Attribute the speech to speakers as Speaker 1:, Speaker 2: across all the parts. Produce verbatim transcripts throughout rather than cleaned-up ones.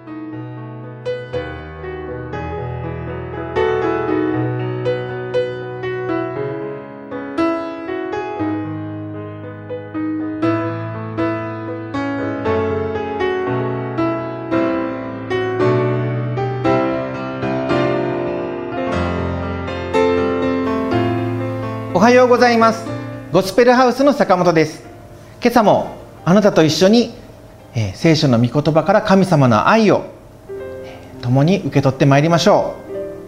Speaker 1: おはようございます。ゴスペルハウスの坂本です。今朝もあなたと一緒に、えー、聖書の御言葉から神様の愛を、えー、共に受け取ってまいりましょ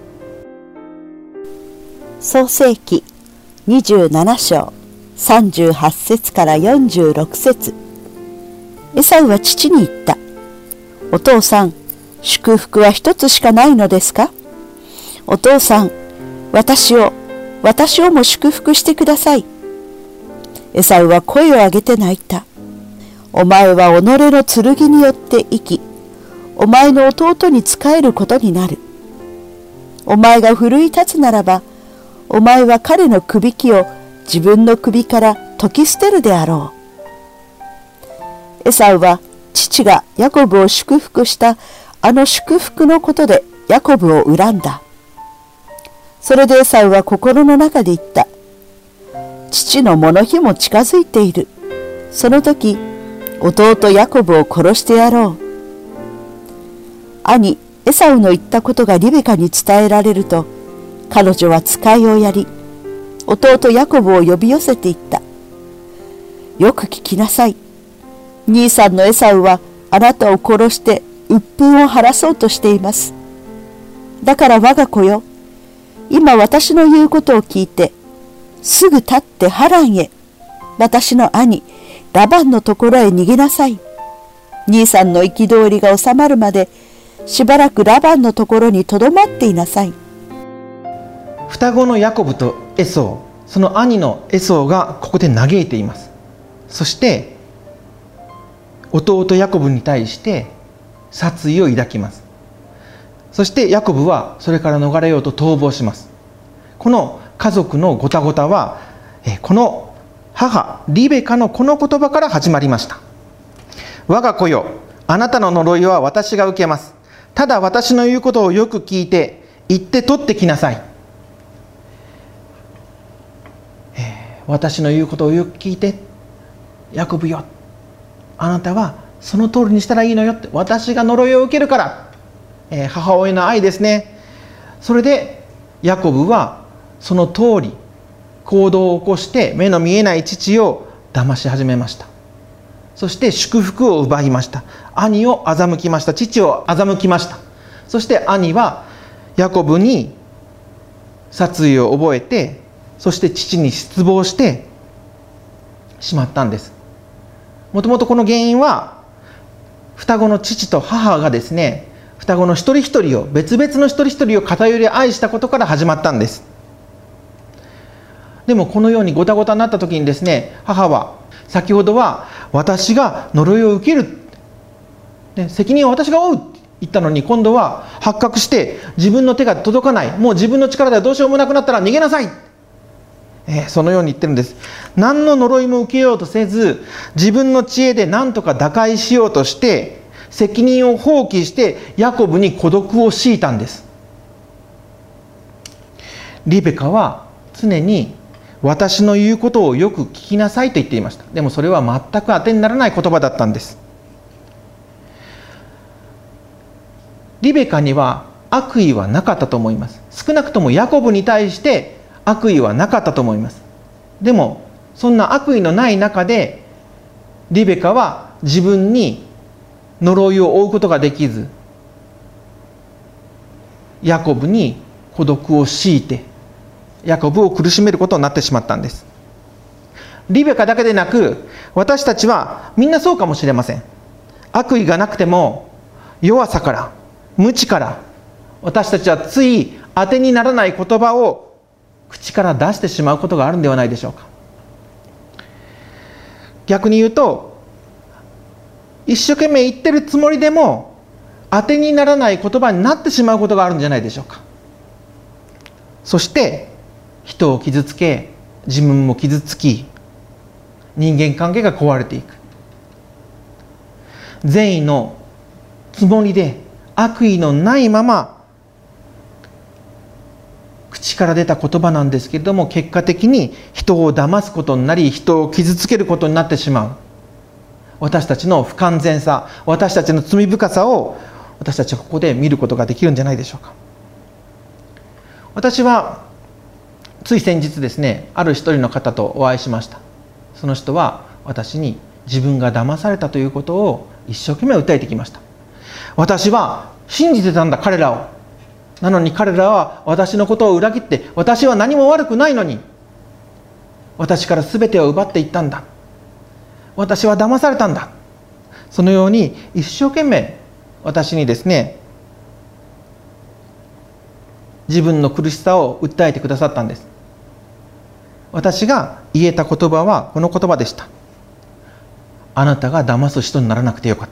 Speaker 2: う。創世記にじゅうなな章さんじゅうはち節からよんじゅうろく節。エサウは父に言った。お父さん、祝福は一つしかないのですか？お父さん、私を私をも祝福してください。エサウは声を上げて泣いた。お前は己の剣によって生き、お前の弟に仕えることになる。お前が奮い立つならば、お前は彼の首輝を自分の首から解き捨てるであろう。エサウは父がヤコブを祝福したあの祝福のことでヤコブを恨んだ。それでエサウは心の中で言った。父のもの日も近づいている。その時、弟ヤコブを殺してやろう。兄エサウの言ったことがリベカに伝えられると、彼女は使いをやり、弟ヤコブを呼び寄せていった。よく聞きなさい。兄さんのエサウはあなたを殺して鬱憤を晴らそうとしています。だから我が子よ、今私の言うことを聞いて、すぐ立ってハランへ、私の兄、ラバンのところへ逃げなさい。兄さんの憤りが収まるまで、しばらくラバンのところにとどまっていなさい。
Speaker 1: 双子のヤコブとエソウ、その兄のエソウがここで嘆いています。そして、弟ヤコブに対して殺意を抱きます。そしてヤコブはそれから逃れようと逃亡します。この家族のごたごたは、この母リベカのこの言葉から始まりました。我が子よ、あなたの呪いは私が受けます。ただ私の言うことをよく聞いて、行って取ってきなさい。えー、私の言うことをよく聞いて、ヤコブよ、あなたはその通りにしたらいいのよって、私が呪いを受けるから。えー、母親の愛ですね。それでヤコブはその通り行動を起こして目の見えない父を騙し始めました。そして祝福を奪いました。兄を欺きました。父を欺きました。そして兄はヤコブに殺意を覚えて、そして父に失望してしまったんです。もともとこの原因は双子の父と母がですね、双子の一人一人を、別々の一人一人を偏り愛したことから始まったんです。でもこのようにごたごたになった時にですね、母は先ほどは私が呪いを受ける、ね、責任は私が負うって言ったのに、今度は発覚して自分の手が届かない、もう自分の力ではどうしようもなくなったら逃げなさい、えー、そのように言ってるんです。何の呪いも受けようとせず、自分の知恵で何とか打開しようとして責任を放棄してヤコブに孤独を強いたんです。リベカは常に私の言うことをよく聞きなさいと言っていました。でもそれは全く当てにならない言葉だったんです。リベカには悪意はなかったと思います。少なくともヤコブに対して悪意はなかったと思います。でもそんな悪意のない中でリベカは自分に呪いを負うことができず、ヤコブに孤独を強いてヤコブを苦しめることになってしまったんです。リベカだけでなく、私たちはみんなそうかもしれません。悪意がなくても弱さから無知から私たちはつい当てにならない言葉を口から出してしまうことがあるんではないでしょうか。逆に言うと、一生懸命言ってるつもりでも当てにならない言葉になってしまうことがあるんじゃないでしょうか。そして人を傷つけ、自分も傷つき、人間関係が壊れていく。善意のつもりで悪意のないまま口から出た言葉なんですけれども、結果的に人を騙すことになり、人を傷つけることになってしまう。私たちの不完全さ、私たちの罪深さを私たちはここで見ることができるんじゃないでしょうか。私はつい先日ですね、ある一人の方とお会いしました。その人は私に自分が騙されたということを一生懸命訴えてきました。私は信じてたんだ、彼らを。なのに彼らは私のことを裏切って、私は何も悪くないのに私から全てを奪っていったんだ、私は騙されたんだ、そのように一生懸命私にですね、自分の苦しさを訴えてくださったんです。私が言えた言葉はこの言葉でした。あなたが騙す人にならなくてよかった。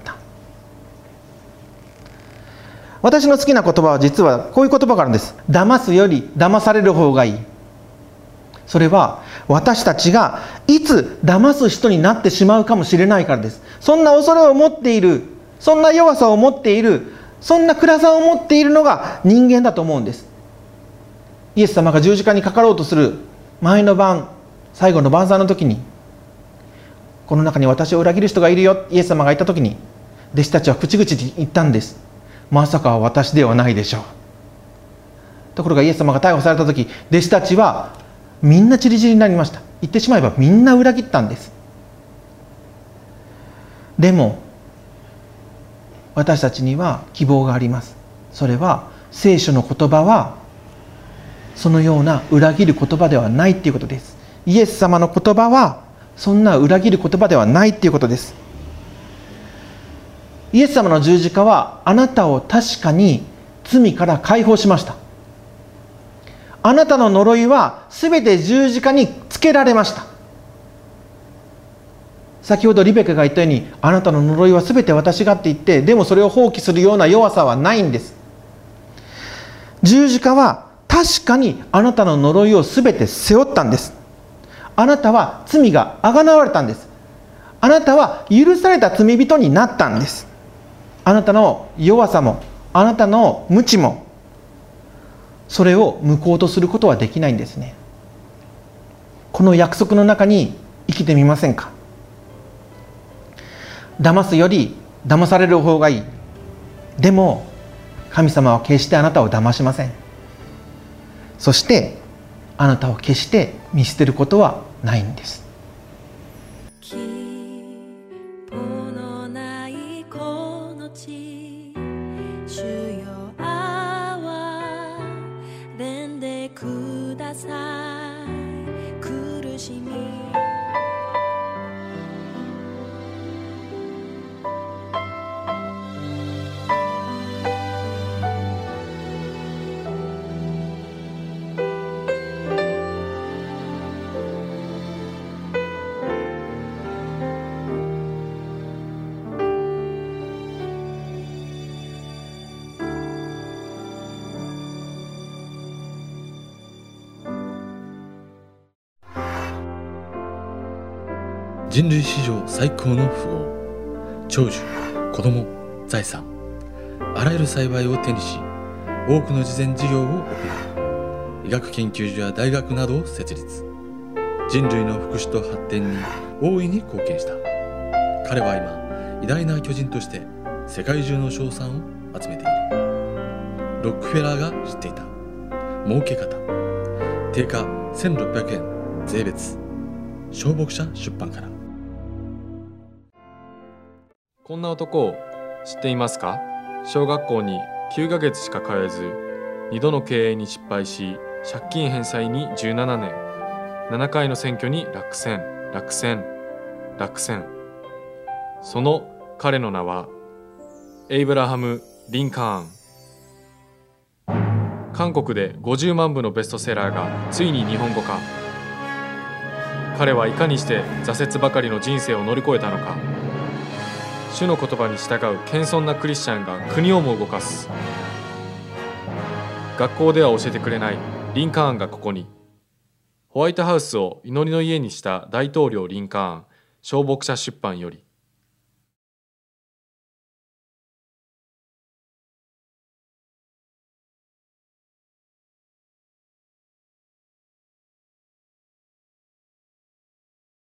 Speaker 1: 私の好きな言葉は実はこういう言葉があるんです。騙すより騙される方がいい。それは私たちがいつ騙す人になってしまうかもしれないからです。そんな恐れを持っている、そんな弱さを持っている、そんな暗さを持っているのが人間だと思うんです。イエス様が十字架にかかろうとする前の晩、最後の晩餐の時に、この中に私を裏切る人がいるよ、イエス様が言った時に、弟子たちは口々に言ったんです。まさか私ではないでしょう。ところがイエス様が逮捕された時、弟子たちはみんなチリチリになりました。言ってしまえばみんな裏切ったんです。でも私たちには希望があります。それは聖書の言葉はそのような裏切る言葉ではないということです。イエス様の言葉はそんな裏切る言葉ではないということです。イエス様の十字架はあなたを確かに罪から解放しました。あなたの呪いはすべて十字架につけられました。先ほどリベカが言ったように、あなたの呪いはすべて私がって言って、でもそれを放棄するような弱さはないんです。十字架は確かにあなたの呪いをすべて背負ったんです。あなたは罪があがなわれたんです。あなたは許された罪人になったんです。あなたの弱さも、あなたの無知も、それを無効とすることはできないんですね。この約束の中に生きてみませんか。騙すより騙される方がいい。でも神様は決してあなたを騙しません。そしてあなたを決して見捨てることはないんです。
Speaker 3: 人類史上最高の富豪、長寿、子供、財産、あらゆる幸いを手にし、多くの慈善事業を行い、医学研究所や大学などを設立。人類の福祉と発展に大いに貢献した。彼は今、偉大な巨人として世界中の称賛を集めている。ロックフェラーが知っていた儲け方。定価せんろっぴゃくえん税別。小牧者出版から。
Speaker 4: こんな男を知っていますか？小学校にきゅうかげつしか通えず、にどの経営に失敗し、借金返済にじゅうななねん、ななかいの選挙に落選、落選、落選。その彼の名はエイブラハム・リンカーン。韓国でごじゅうまんぶのベストセラーがついに日本語化。彼はいかにして挫折ばかりの人生を乗り越えたのか。主の言葉に従う謙遜なクリスチャンが国をも動かす。学校では教えてくれないリンカーンがここに。ホワイトハウスを祈りの家にした大統領リンカーン、小牧者出版より。